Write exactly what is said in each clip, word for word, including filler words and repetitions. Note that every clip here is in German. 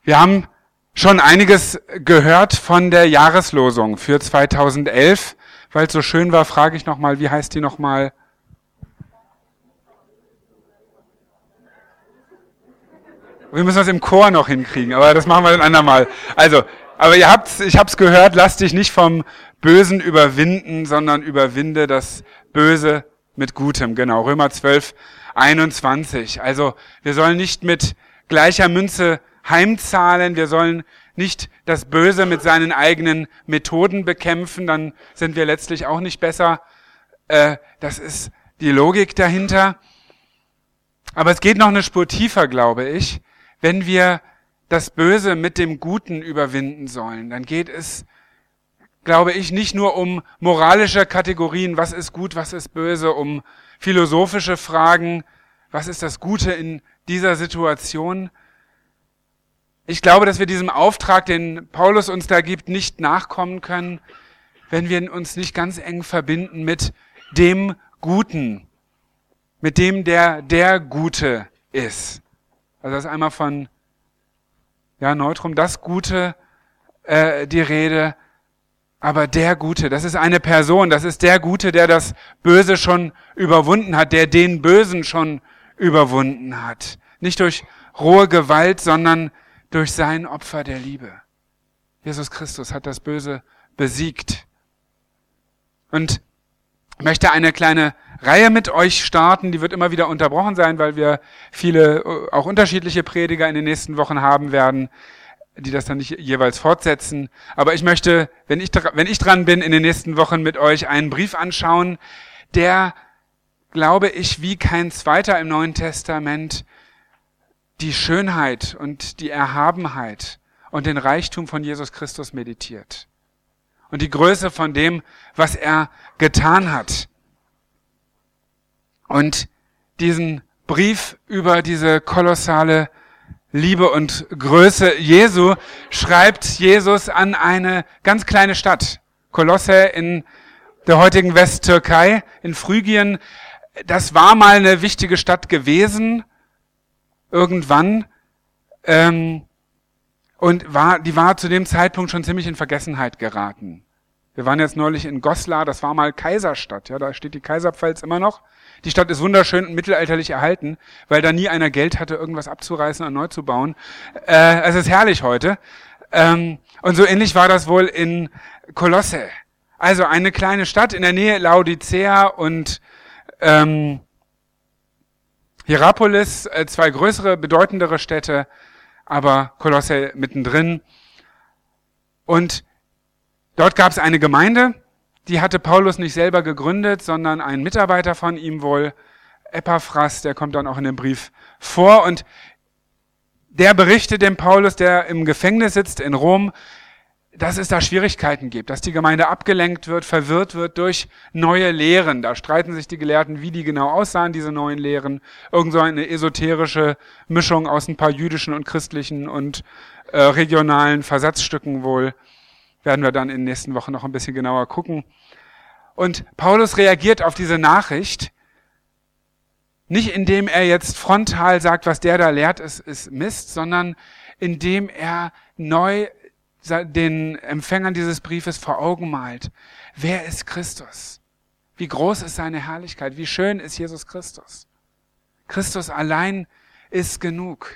Wir haben schon einiges gehört von der Jahreslosung für zweitausendelf. Weil es so schön war, frage ich nochmal, wie heißt die nochmal? Wir müssen das im Chor noch hinkriegen, aber das machen wir ein andermal. Also, aber ihr habt's, ich hab's gehört, lass dich nicht vom Bösen überwinden, sondern überwinde das Böse mit Gutem. Genau, Römer zwölf, einundzwanzig. Also, wir sollen nicht mit gleicher Münze heimzahlen, wir sollen nicht das Böse mit seinen eigenen Methoden bekämpfen, dann sind wir letztlich auch nicht besser. Äh, das ist die Logik dahinter. Aber es geht noch eine Spur tiefer, glaube ich. Wenn wir das Böse mit dem Guten überwinden sollen, dann geht es, glaube ich, nicht nur um moralische Kategorien, was ist gut, was ist böse, um philosophische Fragen, was ist das Gute in dieser Situation. Ich glaube, dass wir diesem Auftrag, den Paulus uns da gibt, nicht nachkommen können, wenn wir uns nicht ganz eng verbinden mit dem Guten, mit dem, der der Gute ist. Also das ist einmal von ja, Neutrum, das Gute, äh, die Rede, aber der Gute, das ist eine Person, das ist der Gute, der das Böse schon überwunden hat, der den Bösen schon überwunden hat. Nicht durch rohe Gewalt, sondern durch sein Opfer der Liebe. Jesus Christus hat das Böse besiegt. Und ich möchte eine kleine Reihe mit euch starten, die wird immer wieder unterbrochen sein, weil wir viele, auch unterschiedliche Prediger in den nächsten Wochen haben werden, die das dann nicht jeweils fortsetzen. Aber ich möchte, wenn ich, wenn ich dran bin, in den nächsten Wochen mit euch einen Brief anschauen, der, glaube ich, wie kein zweiter im Neuen Testament die Schönheit und die Erhabenheit und den Reichtum von Jesus Christus meditiert. Und die Größe von dem, was er getan hat. Und diesen Brief über diese kolossale Liebe und Größe Jesu schreibt Jesus an eine ganz kleine Stadt. Kolosse in der heutigen Westtürkei, in Phrygien. Das war mal eine wichtige Stadt gewesen, irgendwann, ähm, und war, die war zu dem Zeitpunkt schon ziemlich in Vergessenheit geraten. Wir waren jetzt neulich in Goslar, das war mal Kaiserstadt, ja, da steht die Kaiserpfalz immer noch. Die Stadt ist wunderschön und mittelalterlich erhalten, weil da nie einer Geld hatte, irgendwas abzureißen und neu zu bauen. Äh, es ist herrlich heute. Ähm, und so ähnlich war das wohl in Kolosse. Also eine kleine Stadt in der Nähe Laodicea und ähm, Hierapolis, äh, zwei größere, bedeutendere Städte, aber Kolosse mittendrin. Und dort gab es eine Gemeinde, die hatte Paulus nicht selber gegründet, sondern ein Mitarbeiter von ihm wohl, Epaphras, der kommt dann auch in dem Brief vor. Und der berichtet dem Paulus, der im Gefängnis sitzt in Rom, dass es da Schwierigkeiten gibt, dass die Gemeinde abgelenkt wird, verwirrt wird durch neue Lehren. Da streiten sich die Gelehrten, wie die genau aussahen, diese neuen Lehren. Irgend so eine esoterische Mischung aus ein paar jüdischen und christlichen und äh, regionalen Versatzstücken wohl. Werden wir dann in den nächsten Wochen noch ein bisschen genauer gucken. Und Paulus reagiert auf diese Nachricht, nicht indem er jetzt frontal sagt, was der da lehrt, ist, ist Mist, sondern indem er neu den Empfängern dieses Briefes vor Augen malt. Wer ist Christus? Wie groß ist seine Herrlichkeit? Wie schön ist Jesus Christus? Christus allein ist genug.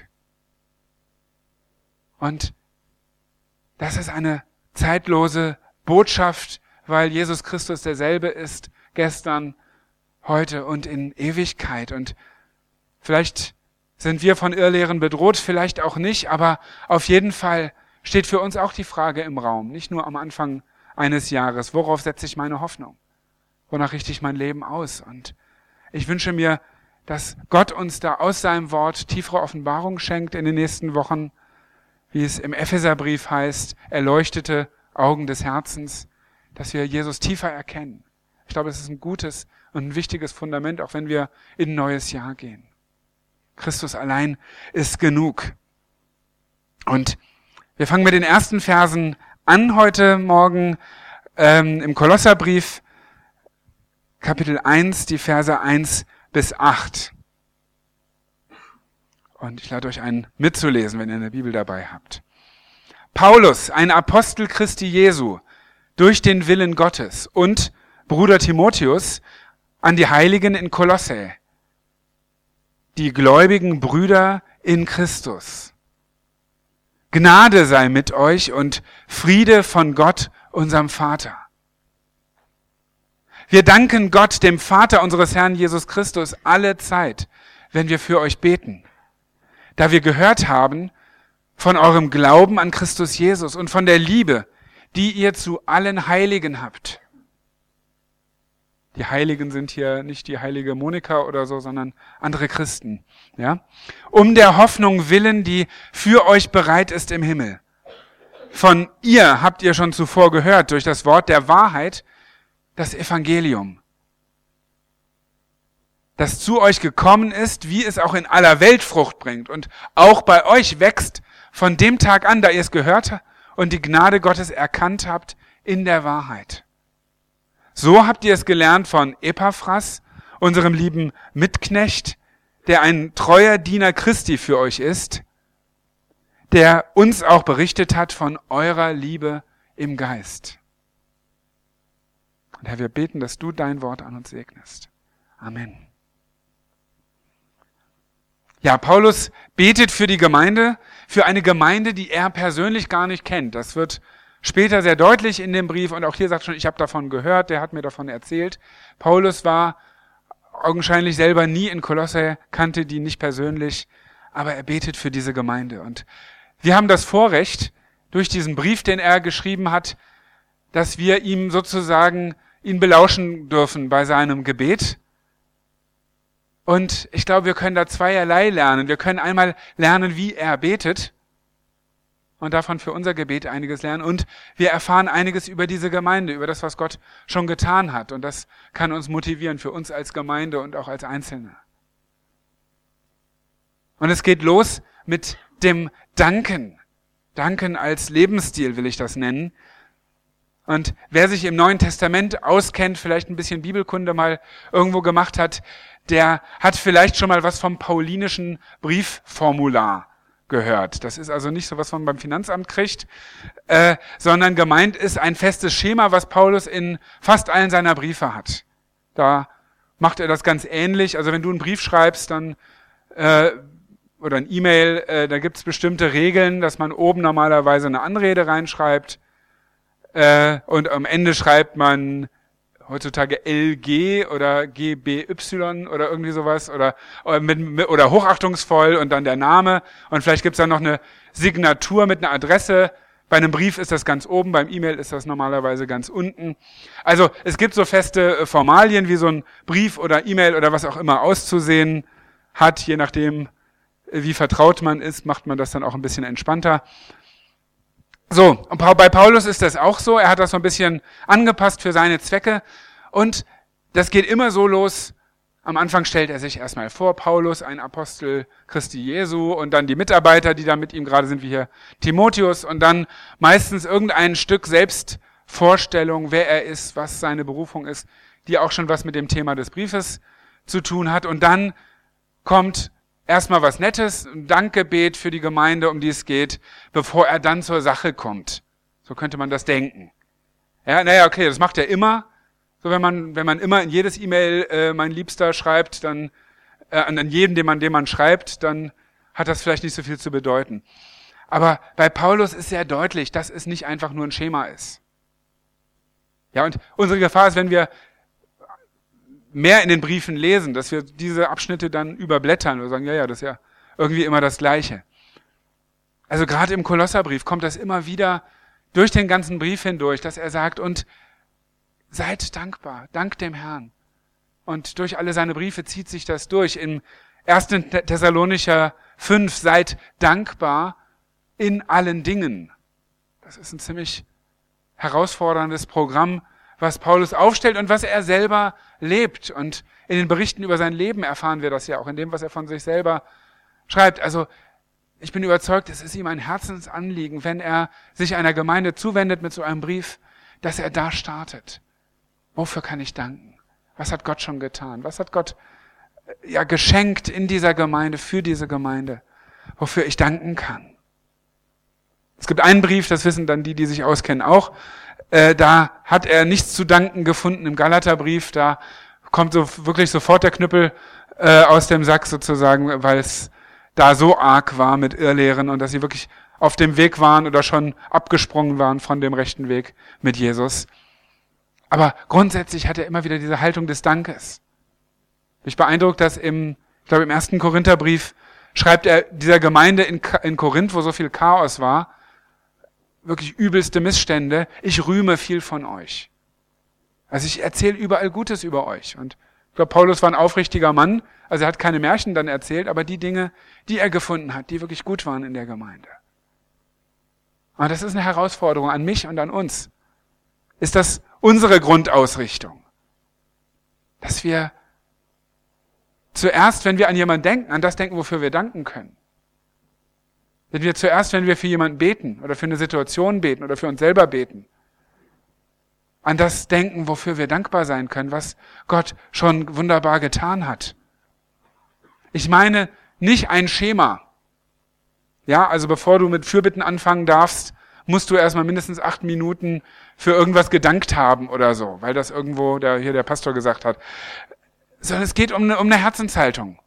Und das ist eine zeitlose Botschaft, weil Jesus Christus derselbe ist, gestern, heute und in Ewigkeit. Und vielleicht sind wir von Irrlehren bedroht, vielleicht auch nicht, aber auf jeden Fall steht für uns auch die Frage im Raum, nicht nur am Anfang eines Jahres, worauf setze ich meine Hoffnung? Wonach richte ich mein Leben aus? Und ich wünsche mir, dass Gott uns da aus seinem Wort tiefere Offenbarung schenkt in den nächsten Wochen, wie es im Epheserbrief heißt, erleuchtete Augen des Herzens, dass wir Jesus tiefer erkennen. Ich glaube, es ist ein gutes und ein wichtiges Fundament, auch wenn wir in ein neues Jahr gehen. Christus allein ist genug. Und wir fangen mit den ersten Versen an heute Morgen ähm, im Kolosserbrief, Kapitel eins, die Verse eins bis acht. Und ich lade euch ein, mitzulesen, wenn ihr eine Bibel dabei habt. Paulus, ein Apostel Christi Jesu, durch den Willen Gottes, und Bruder Timotheus an die Heiligen in Kolosse, die gläubigen Brüder in Christus. Gnade sei mit euch und Friede von Gott, unserem Vater. Wir danken Gott, dem Vater unseres Herrn Jesus Christus, alle Zeit, wenn wir für euch beten, da wir gehört haben von eurem Glauben an Christus Jesus und von der Liebe, die ihr zu allen Heiligen habt. Die Heiligen sind hier nicht die heilige Monika oder so, sondern andere Christen, ja? Um der Hoffnung willen, die für euch bereit ist im Himmel. Von ihr habt ihr schon zuvor gehört, durch das Wort der Wahrheit, das Evangelium, das zu euch gekommen ist, wie es auch in aller Welt Frucht bringt und auch bei euch wächst von dem Tag an, da ihr es gehört und die Gnade Gottes erkannt habt in der Wahrheit. So habt ihr es gelernt von Epaphras, unserem lieben Mitknecht, der ein treuer Diener Christi für euch ist, der uns auch berichtet hat von eurer Liebe im Geist. Und Herr, wir beten, dass du dein Wort an uns segnest. Amen. Ja, Paulus betet für die Gemeinde, für eine Gemeinde, die er persönlich gar nicht kennt. Das wird später sehr deutlich in dem Brief, und auch hier sagt schon, ich habe davon gehört, der hat mir davon erzählt. Paulus war augenscheinlich selber nie in Kolosse, kannte die nicht persönlich, aber er betet für diese Gemeinde. Und wir haben das Vorrecht, durch diesen Brief, den er geschrieben hat, dass wir ihm sozusagen ihn belauschen dürfen bei seinem Gebet. Und ich glaube, wir können da zweierlei lernen. Wir können einmal lernen, wie er betet, und davon für unser Gebet einiges lernen. Und wir erfahren einiges über diese Gemeinde, über das, was Gott schon getan hat. Und das kann uns motivieren für uns als Gemeinde und auch als Einzelne. Und es geht los mit dem Danken. Danken als Lebensstil will ich das nennen. Und wer sich im Neuen Testament auskennt, vielleicht ein bisschen Bibelkunde mal irgendwo gemacht hat, der hat vielleicht schon mal was vom paulinischen Briefformular gehört. Das ist also nicht so, was man beim Finanzamt kriegt, äh, sondern gemeint ist ein festes Schema, was Paulus in fast allen seiner Briefe hat. Da macht er das ganz ähnlich. Also wenn du einen Brief schreibst, dann äh, oder ein E-Mail, äh, da gibt es bestimmte Regeln, dass man oben normalerweise eine Anrede reinschreibt, äh, und am Ende schreibt man heutzutage L G oder G B Y oder irgendwie sowas oder oder, mit, mit, oder hochachtungsvoll und dann der Name, und vielleicht gibt's dann noch eine Signatur mit einer Adresse. Bei einem Brief ist das ganz oben, beim E-Mail ist das normalerweise ganz unten. Also es gibt so feste Formalien, wie so ein Brief oder E-Mail oder was auch immer auszusehen hat, je nachdem wie vertraut man ist, macht man das dann auch ein bisschen entspannter. So, und bei Paulus ist das auch so. Er hat das so ein bisschen angepasst für seine Zwecke. Und das geht immer so los. Am Anfang stellt er sich erstmal vor, Paulus, ein Apostel Christi Jesu, und dann die Mitarbeiter, die da mit ihm gerade sind, wie hier Timotheus, und dann meistens irgendein Stück Selbstvorstellung, wer er ist, was seine Berufung ist, die auch schon was mit dem Thema des Briefes zu tun hat. Und dann kommt erstmal was Nettes, ein Dankgebet für die Gemeinde, um die es geht, bevor er dann zur Sache kommt. So könnte man das denken. Ja, naja, okay, das macht er immer. So, wenn man, wenn man immer in jedes E-Mail äh, mein Liebster schreibt, dann äh, an jedem, den man, den man schreibt, dann hat das vielleicht nicht so viel zu bedeuten. Aber bei Paulus ist sehr deutlich, dass es nicht einfach nur ein Schema ist. Ja, und unsere Gefahr ist, wenn wir mehr in den Briefen lesen, dass wir diese Abschnitte dann überblättern oder sagen, ja, ja, das ist ja irgendwie immer das Gleiche. Also gerade im Kolosserbrief kommt das immer wieder durch den ganzen Brief hindurch, dass er sagt, und seid dankbar, dank dem Herrn. Und durch alle seine Briefe zieht sich das durch. Im ersten Thessalonicher fünf, seid dankbar in allen Dingen. Das ist ein ziemlich herausforderndes Programm, was Paulus aufstellt und was er selber lebt. Und in den Berichten über sein Leben erfahren wir das ja auch, in dem, was er von sich selber schreibt. Also ich bin überzeugt, es ist ihm ein Herzensanliegen, wenn er sich einer Gemeinde zuwendet mit so einem Brief, dass er da startet. Wofür kann ich danken? Was hat Gott schon getan? Was hat Gott ja geschenkt in dieser Gemeinde, für diese Gemeinde? wofür ich danken kann. Es gibt einen Brief, das wissen dann die, die sich auskennen, auch. Äh, da hat er nichts zu danken gefunden im Galaterbrief. Da kommt so wirklich sofort der Knüppel äh, aus dem Sack sozusagen, weil es da so arg war mit Irrlehren und dass sie wirklich auf dem Weg waren oder schon abgesprungen waren von dem rechten Weg mit Jesus. Aber grundsätzlich hat er immer wieder diese Haltung des Dankes. Mich beeindruckt, dass im, ich glaube im ersten Korintherbrief schreibt er dieser Gemeinde in, in Korinth, wo so viel Chaos war, wirklich übelste Missstände, ich rühme viel von euch. Also ich erzähle überall Gutes über euch. Und ich glaube, Paulus war ein aufrichtiger Mann, also er hat keine Märchen dann erzählt, aber die Dinge, die er gefunden hat, die wirklich gut waren in der Gemeinde. Und das ist eine Herausforderung an mich und an uns. Ist das unsere Grundausrichtung? Dass wir zuerst, wenn wir an jemanden denken, an das denken, wofür wir danken können. Wenn wir zuerst, wenn wir für jemanden beten oder für eine Situation beten oder für uns selber beten, an das denken, wofür wir dankbar sein können, was Gott schon wunderbar getan hat. Ich meine nicht ein Schema. Ja, also bevor du mit Fürbitten anfangen darfst, musst du erstmal mindestens acht Minuten für irgendwas gedankt haben oder so, weil das irgendwo der, hier der Pastor gesagt hat. Sondern es geht um eine, um eine Herzenshaltung.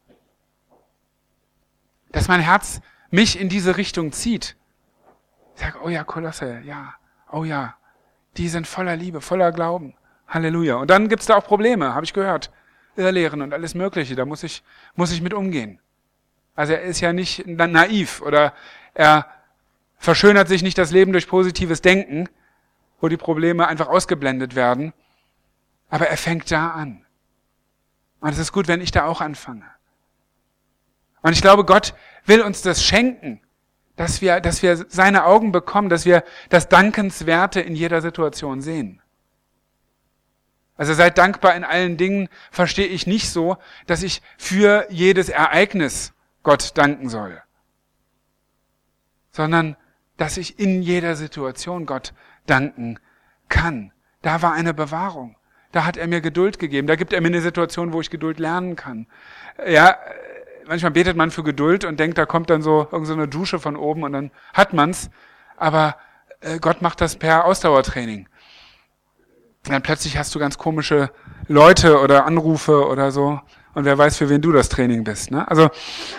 Dass mein Herz mich in diese Richtung zieht. Ich sage, oh ja, Kolosse, ja, oh ja, die sind voller Liebe, voller Glauben. Halleluja. Und dann gibt's da auch Probleme, habe ich gehört. Irrlehren und alles Mögliche, da muss ich, muss ich mit umgehen. Also er ist ja nicht naiv oder er verschönert sich nicht das Leben durch positives Denken, wo die Probleme einfach ausgeblendet werden. Aber er fängt da an. Und es ist gut, wenn ich da auch anfange. Und ich glaube, Gott will uns das schenken, dass wir, dass wir seine Augen bekommen, dass wir das Dankenswerte in jeder Situation sehen. Also seid dankbar in allen Dingen, verstehe ich nicht so, dass ich für jedes Ereignis Gott danken soll, sondern dass ich in jeder Situation Gott danken kann. Da war eine Bewahrung. Da hat er mir Geduld gegeben. Da gibt er mir eine Situation, wo ich Geduld lernen kann. Ja, manchmal betet man für Geduld und denkt, da kommt dann so irgend so eine Dusche von oben und dann hat man's. Aber äh, Gott macht das per Ausdauertraining. Und dann plötzlich hast du ganz komische Leute oder Anrufe oder so. Und wer weiß, für wen du das Training bist. Ne? Also,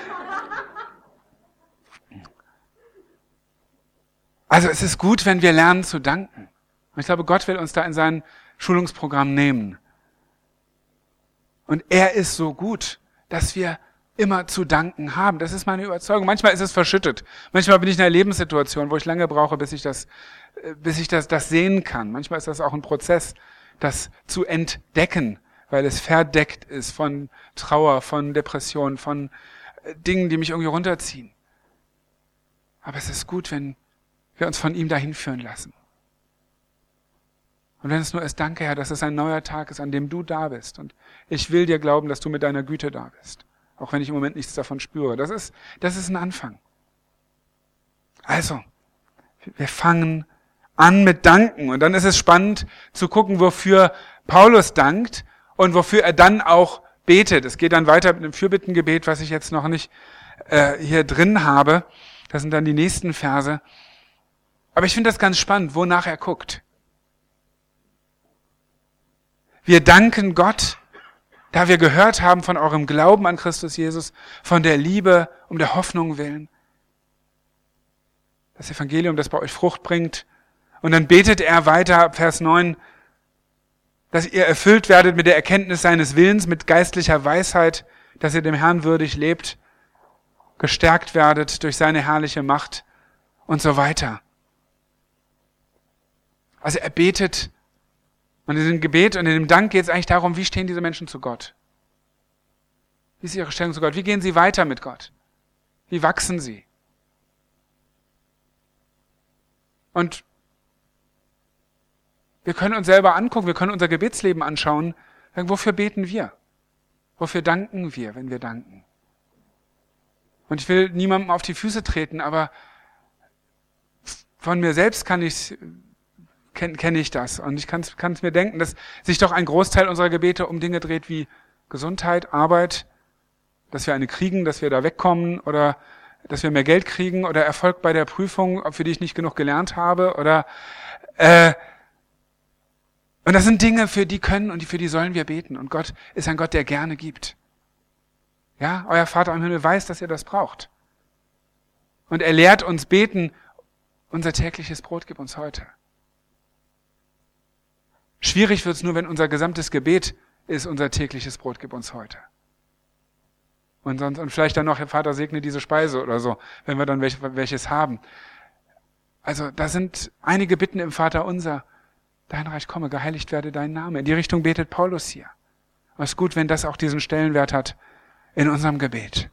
also es ist gut, wenn wir lernen zu danken. Und ich glaube, Gott will uns da in sein Schulungsprogramm nehmen. Und er ist so gut, dass wir immer zu danken haben. Das ist meine Überzeugung. Manchmal ist es verschüttet. Manchmal bin ich in einer Lebenssituation, wo ich lange brauche, bis ich das, bis ich das, das sehen kann. Manchmal ist das auch ein Prozess, das zu entdecken, weil es verdeckt ist von Trauer, von Depression, von Dingen, die mich irgendwie runterziehen. Aber es ist gut, wenn wir uns von ihm dahin führen lassen. Und wenn es nur ist, danke Herr, dass es ein neuer Tag ist, an dem du da bist. Und ich will dir glauben, dass du mit deiner Güte da bist. Auch wenn ich im Moment nichts davon spüre. Das ist, das ist ein Anfang. Also, wir fangen an mit Danken. Und dann ist es spannend zu gucken, wofür Paulus dankt und wofür er dann auch betet. Es geht dann weiter mit einem Fürbittengebet, was ich jetzt noch nicht äh, hier drin habe. Das sind dann die nächsten Verse. Aber ich finde das ganz spannend, wonach er guckt. Wir danken Gott, da wir gehört haben von eurem Glauben an Christus Jesus, von der Liebe, um der Hoffnung willen. Das Evangelium, das bei euch Frucht bringt. Und dann betet er weiter, Vers neun, dass ihr erfüllt werdet mit der Erkenntnis seines Willens, mit geistlicher Weisheit, dass ihr dem Herrn würdig lebt, gestärkt werdet durch seine herrliche Macht und so weiter. Also er betet. Und in dem Gebet und in dem Dank geht es eigentlich darum, wie stehen diese Menschen zu Gott? Wie ist ihre Stellung zu Gott? Wie gehen sie weiter mit Gott? Wie wachsen sie? Und wir können uns selber angucken, wir können unser Gebetsleben anschauen. Sagen, wofür beten wir? Wofür danken wir, wenn wir danken? Und ich will niemandem auf die Füße treten, aber von mir selbst kann ich kenne kenn ich das. Und ich kann es mir denken, dass sich doch ein Großteil unserer Gebete um Dinge dreht wie Gesundheit, Arbeit, dass wir eine kriegen, dass wir da wegkommen oder dass wir mehr Geld kriegen oder Erfolg bei der Prüfung, für die ich nicht genug gelernt habe oder äh, und das sind Dinge, für die können und für die sollen wir beten. Und Gott ist ein Gott, der gerne gibt. Ja, euer Vater im Himmel weiß, dass ihr das braucht. Und er lehrt uns beten, unser tägliches Brot gib uns heute. Schwierig wird es nur, wenn unser gesamtes Gebet ist, unser tägliches Brot gib uns heute. Und sonst, und vielleicht dann noch, Herr Vater, segne diese Speise oder so, wenn wir dann welch, welches haben. Also, da sind einige Bitten im Vater unser. Dein Reich komme, geheiligt werde dein Name. In die Richtung betet Paulus hier. Und es ist gut, wenn das auch diesen Stellenwert hat in unserem Gebet.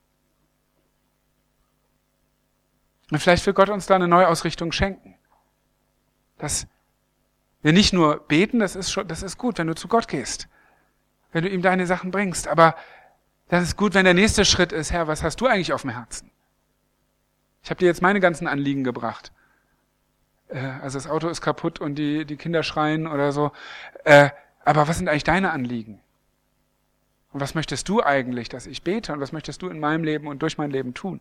Und vielleicht will Gott uns da eine Neuausrichtung schenken. Dass wir nicht nur beten, das ist schon, das ist gut, wenn du zu Gott gehst. Wenn du ihm deine Sachen bringst. Aber das ist gut, wenn der nächste Schritt ist, Herr, was hast du eigentlich auf dem Herzen? Ich habe dir jetzt meine ganzen Anliegen gebracht. Äh, also das Auto ist kaputt und die, die Kinder schreien oder so. Äh, aber was sind eigentlich deine Anliegen? Und was möchtest du eigentlich, dass ich bete? Und was möchtest du in meinem Leben und durch mein Leben tun?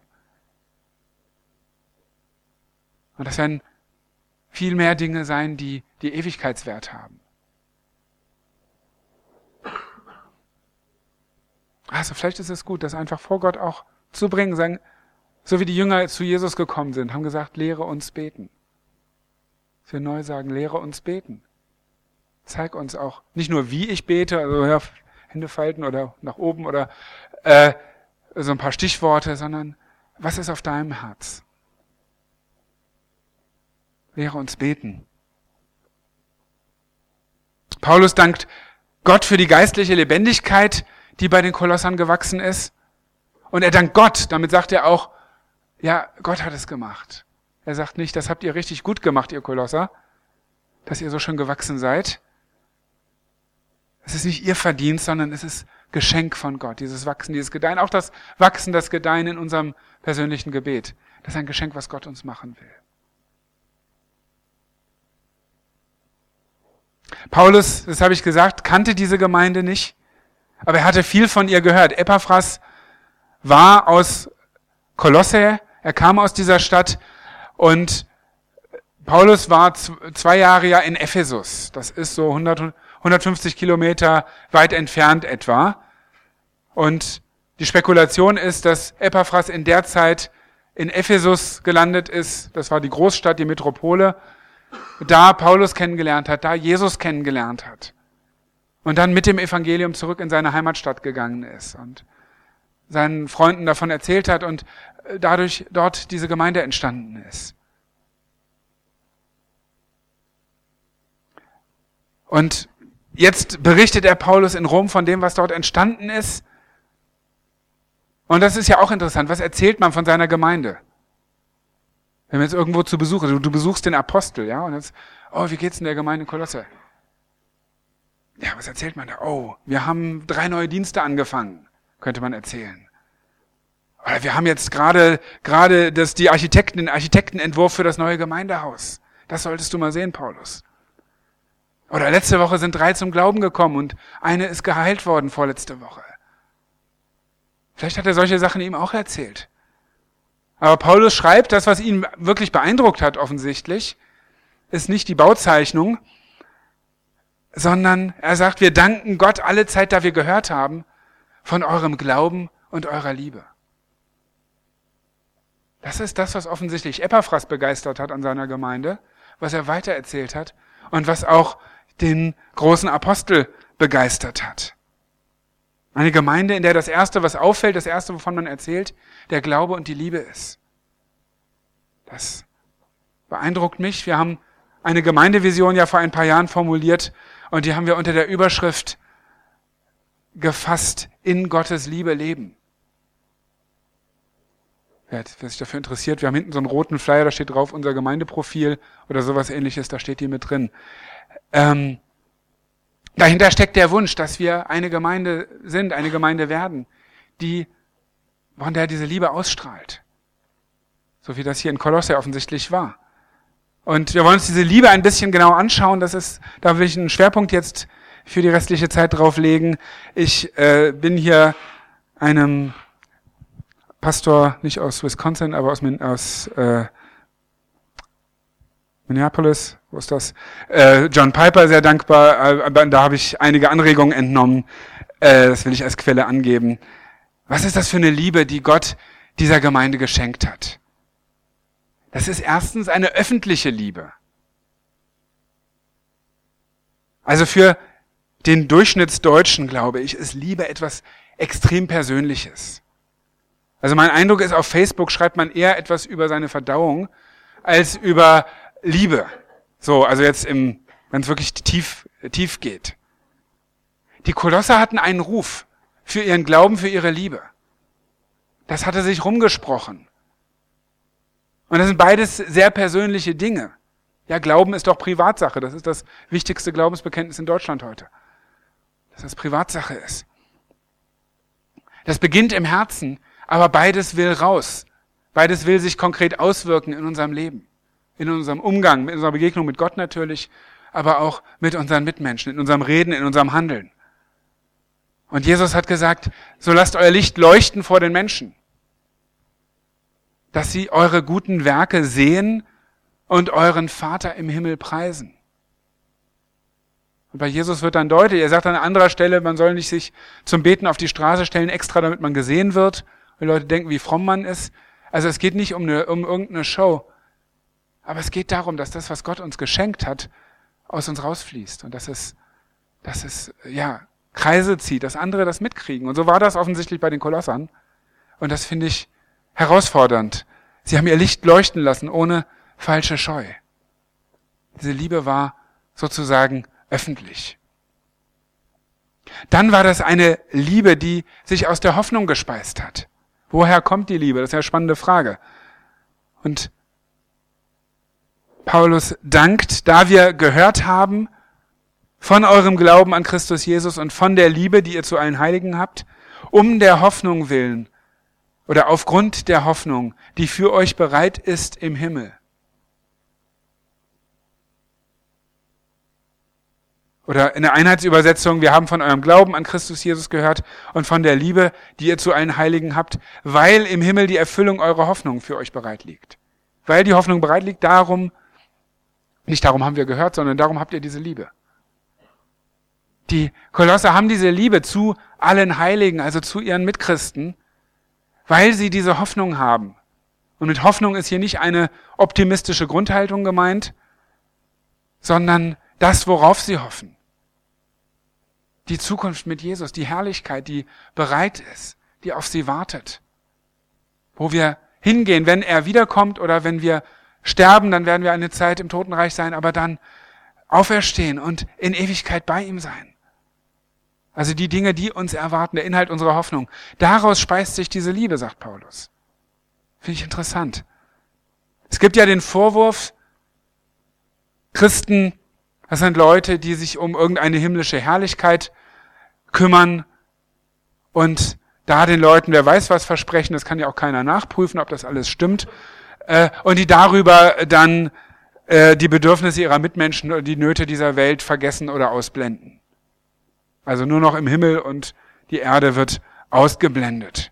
Und das werden viel mehr Dinge sein, die, die Ewigkeitswert haben. Also vielleicht ist es gut, das einfach vor Gott auch zu bringen, sagen, so wie die Jünger zu Jesus gekommen sind, haben gesagt, lehre uns beten. Dass wir neu sagen, lehre uns beten. Zeig uns auch, nicht nur wie ich bete, also ja, Hände falten oder nach oben oder äh, so ein paar Stichworte, sondern was ist auf deinem Herz? Lehre uns beten. Paulus dankt Gott für die geistliche Lebendigkeit, die bei den Kolossern gewachsen ist. Und er dankt Gott, damit sagt er auch, ja, Gott hat es gemacht. Er sagt nicht, das habt ihr richtig gut gemacht, ihr Kolosser, dass ihr so schön gewachsen seid. Es ist nicht ihr Verdienst, sondern es ist Geschenk von Gott, dieses Wachsen, dieses Gedeihen, auch das Wachsen, das Gedeihen in unserem persönlichen Gebet. Das ist ein Geschenk, was Gott uns machen will. Paulus, das habe ich gesagt, kannte diese Gemeinde nicht, aber er hatte viel von ihr gehört. Epaphras war aus Kolosse, er kam aus dieser Stadt und Paulus war zwei Jahre ja in Ephesus. Das ist so hundert, hundertfünfzig Kilometer weit entfernt etwa. Und die Spekulation ist, dass Epaphras in der Zeit in Ephesus gelandet ist. Das war die Großstadt, die Metropole. Da Paulus kennengelernt hat, da Jesus kennengelernt hat. Und dann mit dem Evangelium zurück in seine Heimatstadt gegangen ist und seinen Freunden davon erzählt hat und dadurch dort diese Gemeinde entstanden ist. Und jetzt berichtet er Paulus in Rom von dem, was dort entstanden ist. Und das ist ja auch interessant. Was erzählt man von seiner Gemeinde? Wenn man jetzt irgendwo zu Besuch ist, du, du besuchst den Apostel, ja, und jetzt, oh, wie geht's in der Gemeinde Kolosse? Ja, was erzählt man da? Oh, wir haben drei neue Dienste angefangen, könnte man erzählen. Oder wir haben jetzt gerade, gerade das, die Architekten, den Architektenentwurf für das neue Gemeindehaus. Das solltest du mal sehen, Paulus. Oder letzte Woche sind drei zum Glauben gekommen und eine ist geheilt worden vorletzte Woche. Vielleicht hat er solche Sachen ihm auch erzählt. Aber Paulus schreibt, das, was ihn wirklich beeindruckt hat offensichtlich, ist nicht die Bauzeichnung, sondern er sagt, wir danken Gott alle Zeit, da wir gehört haben, von eurem Glauben und eurer Liebe. Das ist das, was offensichtlich Epaphras begeistert hat an seiner Gemeinde, was er weitererzählt hat und was auch den großen Apostel begeistert hat. Eine Gemeinde, in der das Erste, was auffällt, das Erste, wovon man erzählt, der Glaube und die Liebe ist. Das beeindruckt mich. Wir haben eine Gemeindevision ja vor ein paar Jahren formuliert und die haben wir unter der Überschrift gefasst, in Gottes Liebe leben. Wer sich dafür interessiert, wir haben hinten so einen roten Flyer, da steht drauf unser Gemeindeprofil oder sowas Ähnliches, da steht die mit drin. Ähm, dahinter steckt der Wunsch, dass wir eine Gemeinde sind, eine Gemeinde werden, die, von der diese Liebe ausstrahlt. So wie das hier in Kolosse offensichtlich war. Und wir wollen uns diese Liebe ein bisschen genau anschauen. Das ist, da will ich einen Schwerpunkt jetzt für die restliche Zeit drauf legen. Ich äh, bin hier einem Pastor, nicht aus Wisconsin, aber aus, aus äh, Minneapolis, wo ist das? Äh, John Piper, sehr dankbar, aber da habe ich einige Anregungen entnommen. Äh, das will ich als Quelle angeben. Was ist das für eine Liebe, die Gott dieser Gemeinde geschenkt hat? Das ist erstens eine öffentliche Liebe. Also für den Durchschnittsdeutschen, glaube ich, ist Liebe etwas extrem Persönliches. Also mein Eindruck ist, auf Facebook schreibt man eher etwas über seine Verdauung als über Liebe. So, also jetzt im, wenn es wirklich tief, tief geht. Die Kolosser hatten einen Ruf für ihren Glauben, für ihre Liebe. Das hatte sich rumgesprochen. Und das sind beides sehr persönliche Dinge. Ja, Glauben ist doch Privatsache. Das ist das wichtigste Glaubensbekenntnis in Deutschland heute. Dass das Privatsache ist. Das beginnt im Herzen, aber beides will raus. Beides will sich konkret auswirken in unserem Leben. In unserem Umgang, in unserer Begegnung mit Gott natürlich, aber auch mit unseren Mitmenschen, in unserem Reden, in unserem Handeln. Und Jesus hat gesagt, so lasst euer Licht leuchten vor den Menschen, dass sie eure guten Werke sehen und euren Vater im Himmel preisen. Und bei Jesus wird dann deutlich, er sagt an anderer Stelle, man soll nicht sich zum Beten auf die Straße stellen, extra damit man gesehen wird, weil Leute denken, wie fromm man ist. Also es geht nicht um, eine, um irgendeine Show, aber es geht darum, dass das, was Gott uns geschenkt hat, aus uns rausfließt und dass es, dass es ja, Kreise zieht, dass andere das mitkriegen. Und so war das offensichtlich bei den Kolossern. Und das finde ich herausfordernd. Sie haben ihr Licht leuchten lassen, ohne falsche Scheu. Diese Liebe war sozusagen öffentlich. Dann war das eine Liebe, die sich aus der Hoffnung gespeist hat. Woher kommt die Liebe? Das ist ja eine spannende Frage. Und Paulus dankt, da wir gehört haben von eurem Glauben an Christus Jesus und von der Liebe, die ihr zu allen Heiligen habt, um der Hoffnung willen oder aufgrund der Hoffnung, die für euch bereit ist im Himmel. Oder in der Einheitsübersetzung, wir haben von eurem Glauben an Christus Jesus gehört und von der Liebe, die ihr zu allen Heiligen habt, weil im Himmel die Erfüllung eurer Hoffnung für euch bereit liegt. Weil die Hoffnung bereit liegt, darum, nicht darum haben wir gehört, sondern darum habt ihr diese Liebe. Die Kolosser haben diese Liebe zu allen Heiligen, also zu ihren Mitchristen, weil sie diese Hoffnung haben. Und mit Hoffnung ist hier nicht eine optimistische Grundhaltung gemeint, sondern das, worauf sie hoffen. Die Zukunft mit Jesus, die Herrlichkeit, die bereit ist, die auf sie wartet. Wo wir hingehen, wenn er wiederkommt oder wenn wir sterben, dann werden wir eine Zeit im Totenreich sein, aber dann auferstehen und in Ewigkeit bei ihm sein. Also die Dinge, die uns erwarten, der Inhalt unserer Hoffnung. Daraus speist sich diese Liebe, sagt Paulus. Finde ich interessant. Es gibt ja den Vorwurf, Christen, das sind Leute, die sich um irgendeine himmlische Herrlichkeit kümmern und da den Leuten, wer weiß was versprechen, das kann ja auch keiner nachprüfen, ob das alles stimmt, äh, und die darüber dann äh, die Bedürfnisse ihrer Mitmenschen oder die Nöte dieser Welt vergessen oder ausblenden. Also nur noch im Himmel und die Erde wird ausgeblendet.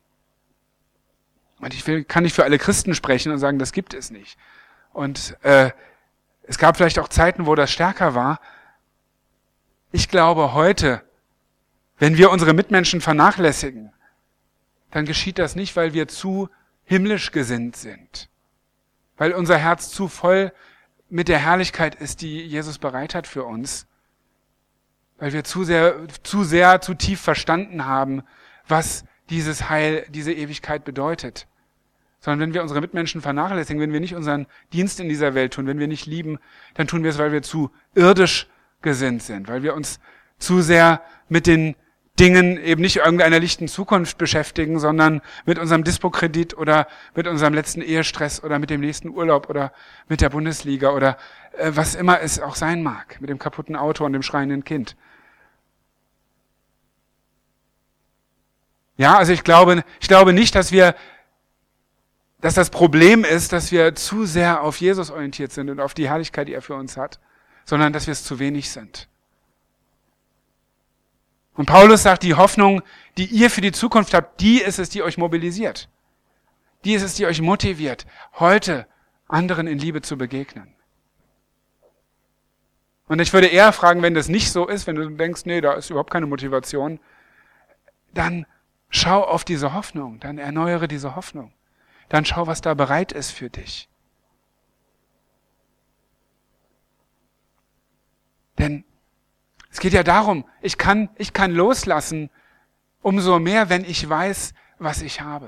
Und ich will, kann nicht für alle Christen sprechen und sagen, das gibt es nicht. Und äh, es gab vielleicht auch Zeiten, wo das stärker war. Ich glaube, heute, wenn wir unsere Mitmenschen vernachlässigen, dann geschieht das nicht, weil wir zu himmlisch gesinnt sind. Weil unser Herz zu voll mit der Herrlichkeit ist, die Jesus bereit hat für uns. Weil wir zu sehr, zu sehr, zu tief verstanden haben, was dieses Heil, diese Ewigkeit bedeutet. Sondern wenn wir unsere Mitmenschen vernachlässigen, wenn wir nicht unseren Dienst in dieser Welt tun, wenn wir nicht lieben, dann tun wir es, weil wir zu irdisch gesinnt sind, weil wir uns zu sehr mit den Dingen eben nicht irgendeiner lichten Zukunft beschäftigen, sondern mit unserem Dispo-Kredit oder mit unserem letzten Ehestress oder mit dem nächsten Urlaub oder mit der Bundesliga oder äh, was immer es auch sein mag, mit dem kaputten Auto und dem schreienden Kind. Ja, also ich glaube, ich glaube nicht, dass wir, dass das Problem ist, dass wir zu sehr auf Jesus orientiert sind und auf die Herrlichkeit, die er für uns hat, sondern dass wir es zu wenig sind. Und Paulus sagt, die Hoffnung, die ihr für die Zukunft habt, die ist es, die euch mobilisiert. Die ist es, die euch motiviert, heute anderen in Liebe zu begegnen. Und ich würde eher fragen, wenn das nicht so ist, wenn du denkst, nee, da ist überhaupt keine Motivation, dann schau auf diese Hoffnung, dann erneuere diese Hoffnung. Dann schau, was da bereit ist für dich. Denn es geht ja darum, ich kann, ich kann loslassen, umso mehr, wenn ich weiß, was ich habe.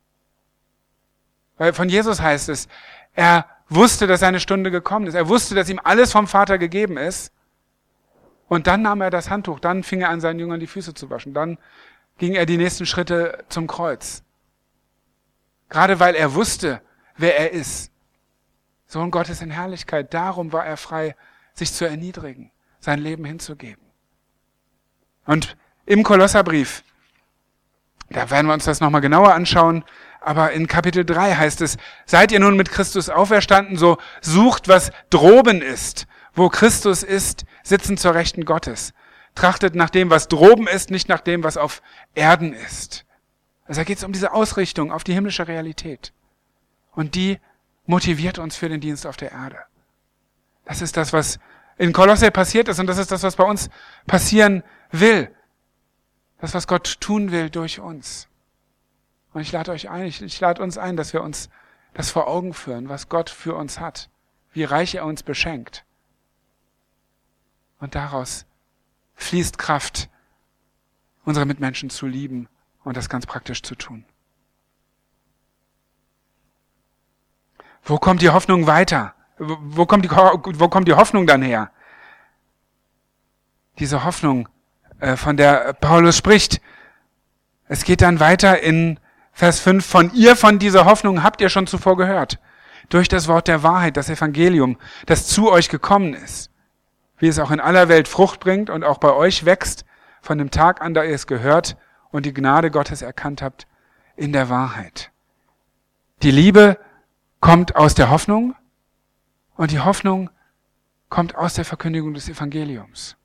Weil von Jesus heißt es, er wusste, dass seine Stunde gekommen ist. Er wusste, dass ihm alles vom Vater gegeben ist. Und dann nahm er das Handtuch, dann fing er an, seinen Jüngern die Füße zu waschen. Dann ging er die nächsten Schritte zum Kreuz. Gerade weil er wusste, wer er ist. Sohn Gottes in Herrlichkeit. Darum war er frei, sich zu erniedrigen, sein Leben hinzugeben. Und im Kolosserbrief, da werden wir uns das nochmal genauer anschauen, aber in Kapitel drei heißt es, seid ihr nun mit Christus auferstanden, so sucht, was droben ist. Wo Christus ist, sitzen zur Rechten Gottes. Trachtet nach dem, was droben ist, nicht nach dem, was auf Erden ist. Also da geht es um diese Ausrichtung auf die himmlische Realität. Und die motiviert uns für den Dienst auf der Erde. Das ist das, was in Kolosse passiert ist und das ist das, was bei uns passieren will. Das, was Gott tun will durch uns. Und ich lade euch ein, ich, ich lade uns ein, dass wir uns das vor Augen führen, was Gott für uns hat, wie reich er uns beschenkt. Und daraus fließt Kraft, unsere Mitmenschen zu lieben und das ganz praktisch zu tun. Wo kommt die Hoffnung weiter? Wo kommt die, wo kommt die Hoffnung dann her? Diese Hoffnung, von der Paulus spricht. Es geht dann weiter in Vers fünf. Von ihr, von dieser Hoffnung habt ihr schon zuvor gehört. Durch das Wort der Wahrheit, das Evangelium, das zu euch gekommen ist. Wie es auch in aller Welt Frucht bringt und auch bei euch wächst, von dem Tag an, da ihr es gehört und die Gnade Gottes erkannt habt in der Wahrheit. Die Liebe kommt aus der Hoffnung und die Hoffnung kommt aus der Verkündigung des Evangeliums.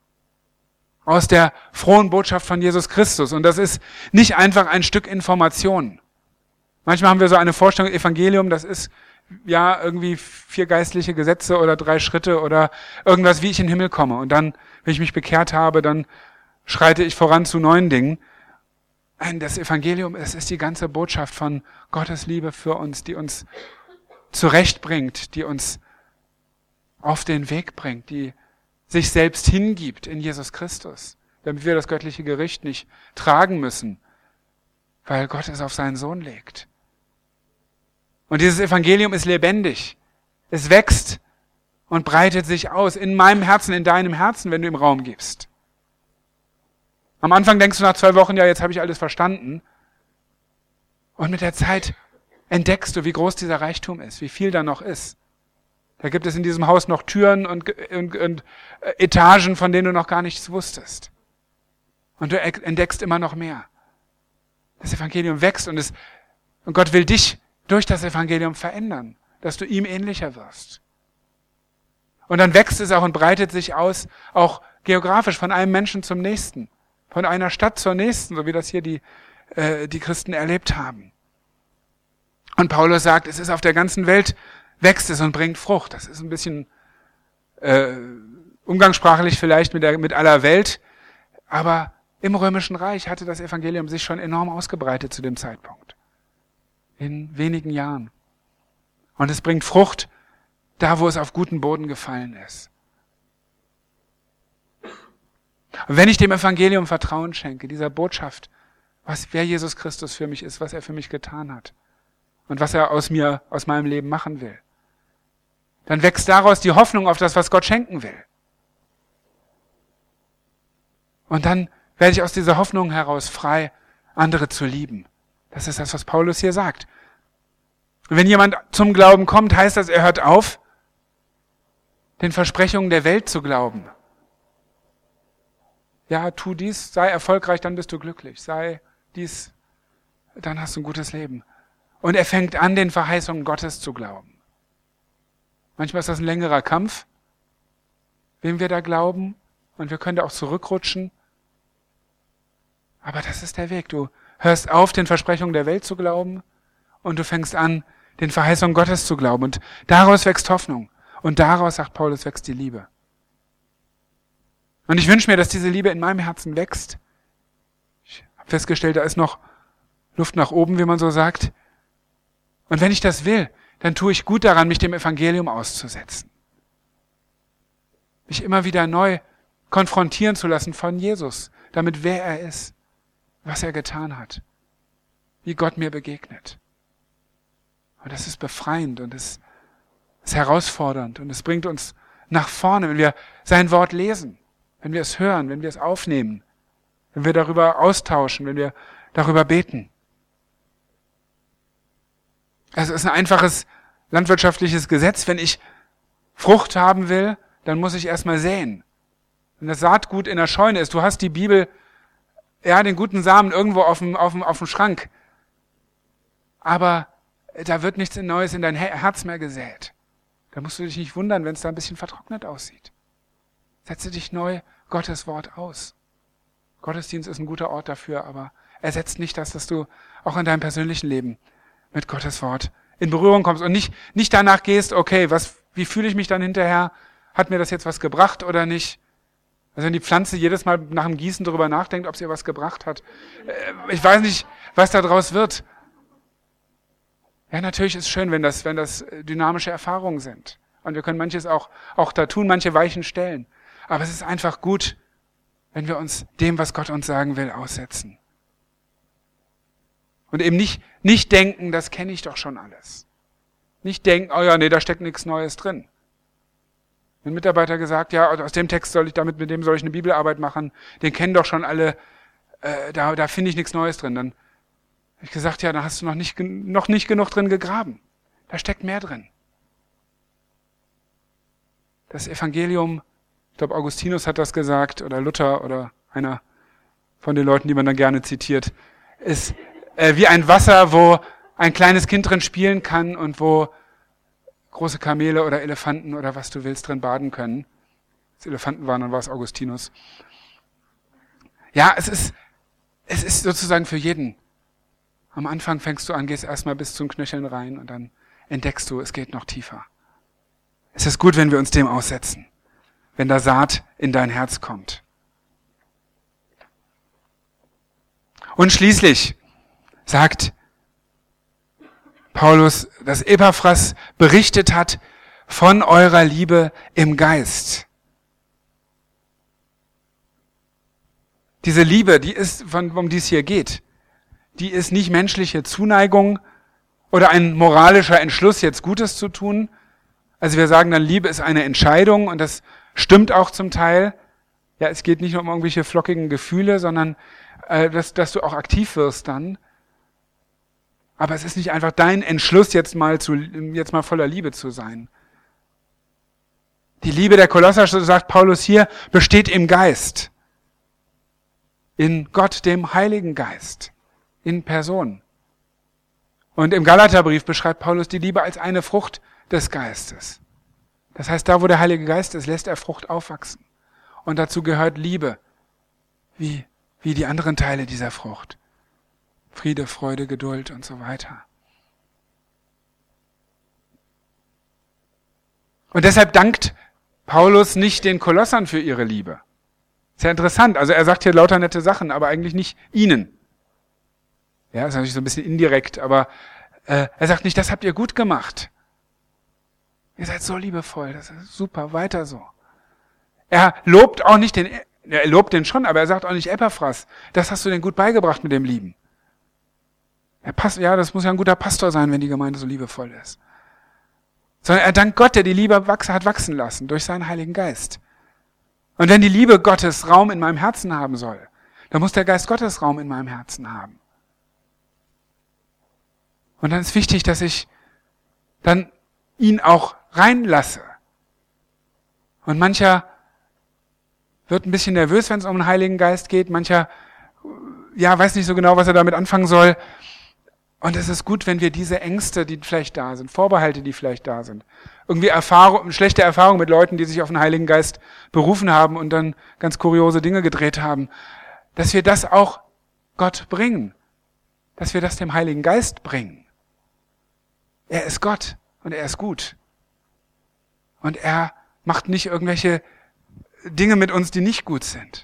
Aus der frohen Botschaft von Jesus Christus. Und das ist nicht einfach ein Stück Information. Manchmal haben wir so eine Vorstellung, Evangelium, das ist ja irgendwie vier geistliche Gesetze oder drei Schritte oder irgendwas, wie ich in den Himmel komme. Und dann, wenn ich mich bekehrt habe, dann schreite ich voran zu neuen Dingen. Nein, das Evangelium, es ist die ganze Botschaft von Gottes Liebe für uns, die uns zurechtbringt, die uns auf den Weg bringt, die sich selbst hingibt in Jesus Christus, damit wir das göttliche Gericht nicht tragen müssen, weil Gott es auf seinen Sohn legt. Und dieses Evangelium ist lebendig. Es wächst und breitet sich aus in meinem Herzen, in deinem Herzen, wenn du ihm Raum gibst. Am Anfang denkst du nach zwei Wochen, ja, jetzt habe ich alles verstanden. Und mit der Zeit entdeckst du, wie groß dieser Reichtum ist, wie viel da noch ist. Da gibt es in diesem Haus noch Türen und, und, und Etagen, von denen du noch gar nichts wusstest. Und du entdeckst immer noch mehr. Das Evangelium wächst und, es, und Gott will dich durch das Evangelium verändern, dass du ihm ähnlicher wirst. Und dann wächst es auch und breitet sich aus, auch geografisch von einem Menschen zum nächsten, von einer Stadt zur nächsten, so wie das hier die, äh, die Christen erlebt haben. Und Paulus sagt, es ist auf der ganzen Welt wächst es und bringt Frucht. Das ist ein bisschen äh, umgangssprachlich vielleicht mit, der, mit aller Welt, aber im Römischen Reich hatte das Evangelium sich schon enorm ausgebreitet zu dem Zeitpunkt. In wenigen Jahren. Und es bringt Frucht da, wo es auf guten Boden gefallen ist. Und wenn ich dem Evangelium Vertrauen schenke, dieser Botschaft, was wer Jesus Christus für mich ist, was er für mich getan hat und was er aus mir, aus meinem Leben machen will, dann wächst daraus die Hoffnung auf das, was Gott schenken will. Und dann werde ich aus dieser Hoffnung heraus frei, andere zu lieben. Das ist das, was Paulus hier sagt. Und wenn jemand zum Glauben kommt, heißt das, er hört auf, den Versprechungen der Welt zu glauben. Ja, tu dies, sei erfolgreich, dann bist du glücklich. Sei dies, dann hast du ein gutes Leben. Und er fängt an, den Verheißungen Gottes zu glauben. Manchmal ist das ein längerer Kampf, wem wir da glauben, und wir können da auch zurückrutschen. Aber das ist der Weg. Du hörst auf, den Versprechungen der Welt zu glauben und du fängst an, den Verheißungen Gottes zu glauben. Und daraus wächst Hoffnung. Und daraus, sagt Paulus, wächst die Liebe. Und ich wünsche mir, dass diese Liebe in meinem Herzen wächst. Ich habe festgestellt, da ist noch Luft nach oben, wie man so sagt. Und wenn ich das will, dann tue ich gut daran, mich dem Evangelium auszusetzen. Mich immer wieder neu konfrontieren zu lassen von Jesus, damit wer er ist, was er getan hat, wie Gott mir begegnet. Und das ist befreiend und es ist herausfordernd und es bringt uns nach vorne, wenn wir sein Wort lesen, wenn wir es hören, wenn wir es aufnehmen, wenn wir darüber austauschen, wenn wir darüber beten. Also es ist ein einfaches landwirtschaftliches Gesetz. Wenn ich Frucht haben will, dann muss ich erstmal säen. Wenn das Saatgut in der Scheune ist, du hast die Bibel, ja, den guten Samen irgendwo auf dem, auf dem, auf dem Schrank. Aber da wird nichts Neues in dein Herz mehr gesät. Da musst du dich nicht wundern, wenn es da ein bisschen vertrocknet aussieht. Setze dich neu Gottes Wort aus. Gottesdienst ist ein guter Ort dafür, aber ersetzt nicht das, dass du auch in deinem persönlichen Leben mit Gottes Wort in Berührung kommst und nicht, nicht danach gehst, okay, was, wie fühle ich mich dann hinterher? Hat mir das jetzt was gebracht oder nicht? Also wenn die Pflanze jedes Mal nach dem Gießen darüber nachdenkt, ob es ihr was gebracht hat. Ich weiß nicht, was da draus wird. Ja, natürlich ist es schön, wenn das, wenn das dynamische Erfahrungen sind. Und wir können manches auch, auch da tun, manche Weichen stellen. Aber es ist einfach gut, wenn wir uns dem, was Gott uns sagen will, aussetzen. Und eben nicht, nicht denken, das kenne ich doch schon alles. Nicht denken, oh ja, nee, da steckt nichts Neues drin. Ein Mitarbeiter gesagt, ja, aus dem Text soll ich, damit mit dem soll ich eine Bibelarbeit machen, den kennen doch schon alle, äh, da, da finde ich nichts Neues drin. Dann habe ich gesagt, ja, da hast du noch nicht, noch nicht genug drin gegraben. Da steckt mehr drin. Das Evangelium, ich glaube, Augustinus hat das gesagt, oder Luther, oder einer von den Leuten, die man dann gerne zitiert, ist äh, wie ein Wasser, wo ein kleines Kind drin spielen kann und wo große Kamele oder Elefanten oder was du willst drin baden können. Wenn es Elefanten waren, dann war es Augustinus. Ja, es ist, es ist sozusagen für jeden. Am Anfang fängst du an, gehst erstmal bis zum Knöcheln rein und dann entdeckst du, es geht noch tiefer. Es ist gut, wenn wir uns dem aussetzen, wenn da Saat in dein Herz kommt. Und schließlich sagt Paulus, dass Epaphras berichtet hat von eurer Liebe im Geist. Diese Liebe, die ist, von, um die es hier geht, die ist nicht menschliche Zuneigung oder ein moralischer Entschluss, jetzt Gutes zu tun. Also wir sagen dann, Liebe ist eine Entscheidung und das stimmt auch zum Teil. Ja, es geht nicht nur um irgendwelche flockigen Gefühle, sondern äh, dass, dass du auch aktiv wirst dann. Aber es ist nicht einfach dein Entschluss, jetzt mal zu, jetzt mal voller Liebe zu sein. Die Liebe der Kolosser, so sagt Paulus hier, besteht im Geist. In Gott, dem Heiligen Geist. In Person. Und im Galaterbrief beschreibt Paulus die Liebe als eine Frucht des Geistes. Das heißt, da wo der Heilige Geist ist, lässt er Frucht aufwachsen. Und dazu gehört Liebe, wie, wie die anderen Teile dieser Frucht. Friede, Freude, Geduld und so weiter. Und deshalb dankt Paulus nicht den Kolossern für ihre Liebe. Sehr interessant. Also er sagt hier lauter nette Sachen, aber eigentlich nicht ihnen. Ja, ist natürlich so ein bisschen indirekt, aber äh, er sagt nicht, das habt ihr gut gemacht. Ihr seid so liebevoll, das ist super, weiter so. Er lobt auch nicht den, er lobt den schon, aber er sagt auch nicht Epaphras, das hast du denn gut beigebracht mit dem Lieben. Er passt, ja, das muss ja ein guter Pastor sein, wenn die Gemeinde so liebevoll ist. Sondern er dankt Gott, der die Liebe wachsen, hat wachsen lassen durch seinen Heiligen Geist. Und wenn die Liebe Gottes Raum in meinem Herzen haben soll, dann muss der Geist Gottes Raum in meinem Herzen haben. Und dann ist wichtig, dass ich dann ihn auch reinlasse. Und mancher wird ein bisschen nervös, wenn es um den Heiligen Geist geht. Mancher, ja, weiß nicht so genau, was er damit anfangen soll. Und es ist gut, wenn wir diese Ängste, die vielleicht da sind, Vorbehalte, die vielleicht da sind, irgendwie Erfahrung, schlechte Erfahrungen mit Leuten, die sich auf den Heiligen Geist berufen haben und dann ganz kuriose Dinge gedreht haben, dass wir das auch Gott bringen. Dass wir das dem Heiligen Geist bringen. Er ist Gott und er ist gut. Und er macht nicht irgendwelche Dinge mit uns, die nicht gut sind.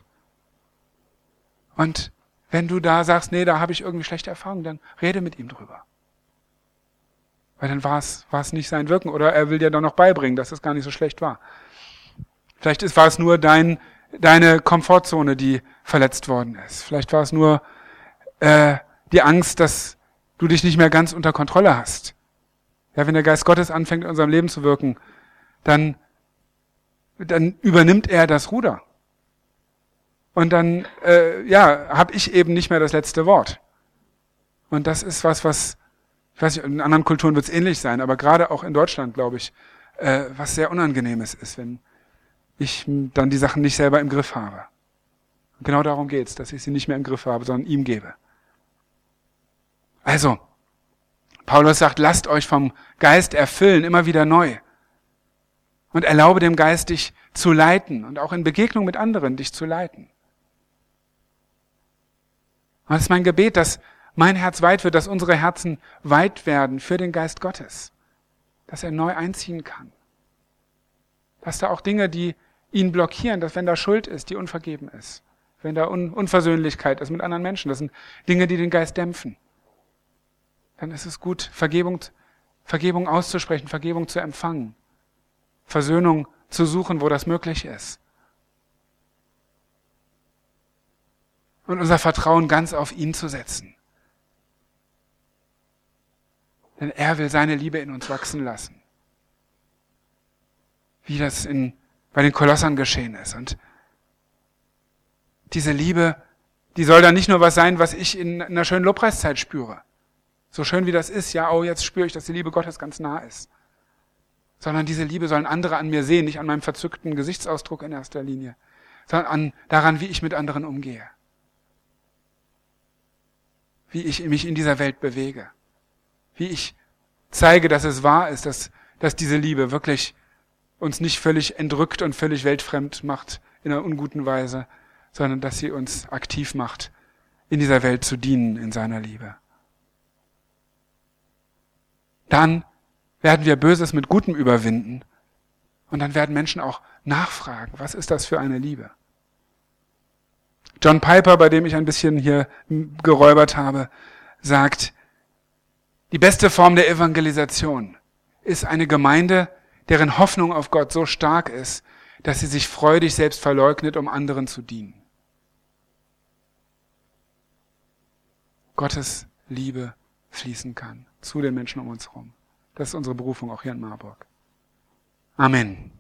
Und wenn du da sagst, nee, da habe ich irgendwie schlechte Erfahrungen, dann rede mit ihm drüber. Weil dann war es, war es nicht sein Wirken. Oder er will dir dann noch beibringen, dass es gar nicht so schlecht war. Vielleicht ist, war es nur dein, deine Komfortzone, die verletzt worden ist. Vielleicht war es nur äh, die Angst, dass du dich nicht mehr ganz unter Kontrolle hast. Ja, wenn der Geist Gottes anfängt, in unserem Leben zu wirken, dann, dann übernimmt er das Ruder. Und dann, äh, ja, habe ich eben nicht mehr das letzte Wort. Und das ist was, was, ich weiß nicht, in anderen Kulturen wird es ähnlich sein, aber gerade auch in Deutschland, glaube ich, äh, was sehr Unangenehmes ist, wenn ich dann die Sachen nicht selber im Griff habe. Und genau darum geht's, dass ich sie nicht mehr im Griff habe, sondern ihm gebe. Also, Paulus sagt, lasst euch vom Geist erfüllen, immer wieder neu. Und erlaube dem Geist, dich zu leiten und auch in Begegnung mit anderen dich zu leiten. Und das ist mein Gebet, dass mein Herz weit wird, dass unsere Herzen weit werden für den Geist Gottes. Dass er neu einziehen kann. Dass da auch Dinge, die ihn blockieren, dass wenn da Schuld ist, die unvergeben ist. Wenn da Un- Unversöhnlichkeit ist mit anderen Menschen, das sind Dinge, die den Geist dämpfen. Dann ist es gut, Vergebung, Vergebung auszusprechen, Vergebung zu empfangen. Versöhnung zu suchen, wo das möglich ist. Und unser Vertrauen ganz auf ihn zu setzen. Denn er will seine Liebe in uns wachsen lassen. Wie das in, bei den Kolossern geschehen ist. Und diese Liebe, die soll dann nicht nur was sein, was ich in einer schönen Lobpreiszeit spüre. So schön wie das ist, ja, oh, jetzt spüre ich, dass die Liebe Gottes ganz nah ist. Sondern diese Liebe sollen andere an mir sehen, nicht an meinem verzückten Gesichtsausdruck in erster Linie, sondern an, daran, wie ich mit anderen umgehe. Wie ich mich in dieser Welt bewege. Wie ich zeige, dass es wahr ist, dass, dass diese Liebe wirklich uns nicht völlig entrückt und völlig weltfremd macht in einer unguten Weise, sondern dass sie uns aktiv macht, in dieser Welt zu dienen in seiner Liebe. Dann werden wir Böses mit Gutem überwinden und dann werden Menschen auch nachfragen, was ist das für eine Liebe? John Piper, bei dem ich ein bisschen hier geräubert habe, sagt, die beste Form der Evangelisation ist eine Gemeinde, deren Hoffnung auf Gott so stark ist, dass sie sich freudig selbst verleugnet, um anderen zu dienen. Gottes Liebe fließen kann zu den Menschen um uns herum. Das ist unsere Berufung auch hier in Marburg. Amen.